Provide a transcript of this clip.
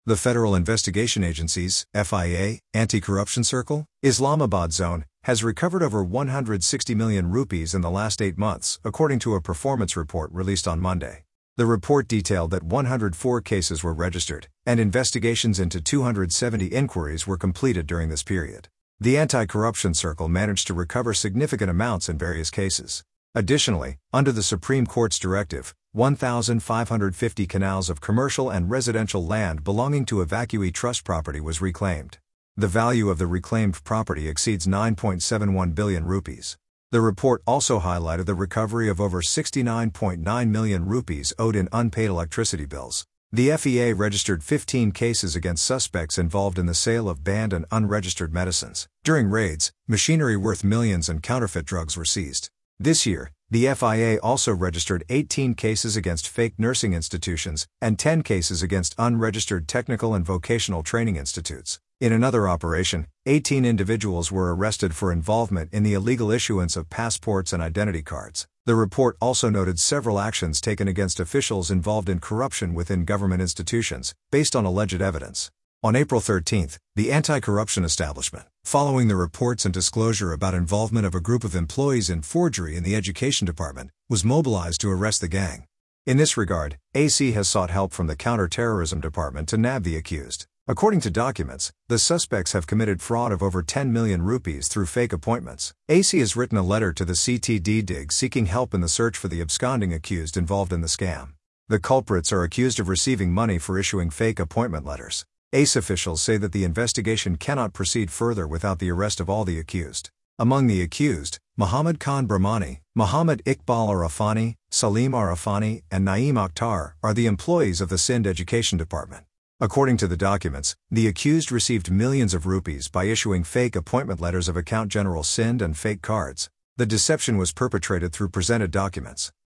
The Federal Investigation Agency's FIA, Anti-Corruption Circle, Islamabad Zone, has recovered over 160 million rupees in the last 8 months, according to a performance report released on Monday. The report detailed that 104 cases were registered, and investigations into 270 inquiries were completed during this period. The Anti-Corruption Circle managed to recover significant amounts in various cases. Additionally, under the Supreme Court's directive, 1,550 canals of commercial and residential land belonging to evacuee trust property was reclaimed. The value of the reclaimed property exceeds 9.71 billion rupees. The report also highlighted the recovery of over 69.9 million rupees owed in unpaid electricity bills. The FEA registered 15 cases against suspects involved in the sale of banned and unregistered medicines. During raids, machinery worth millions and counterfeit drugs were seized. This year, the FIA also registered 18 cases against fake nursing institutions and 10 cases against unregistered technical and vocational training institutes. In another operation, 18 individuals were arrested for involvement in the illegal issuance of passports and identity cards. The report also noted several actions taken against officials involved in corruption within government institutions, based on alleged evidence. On April 13, the anti-corruption establishment, following the reports and disclosure about involvement of a group of employees in forgery in the Education Department, was mobilized to arrest the gang. In this regard, AC has sought help from the Counter-Terrorism Department to nab the accused. According to documents, the suspects have committed fraud of over 10 million rupees through fake appointments. AC has written a letter to the CTD-DIG seeking help in the search for the absconding accused involved in the scam. The culprits are accused of receiving money for issuing fake appointment letters. ACE officials say that the investigation cannot proceed further without the arrest of all the accused. Among the accused, Muhammad Khan Brahmani, Muhammad Iqbal Arafani, Salim Arafani, and Naeem Akhtar are the employees of the Sindh Education Department. According to the documents, the accused received millions of rupees by issuing fake appointment letters of Account General Sindh and fake cards. The deception was perpetrated through presented documents.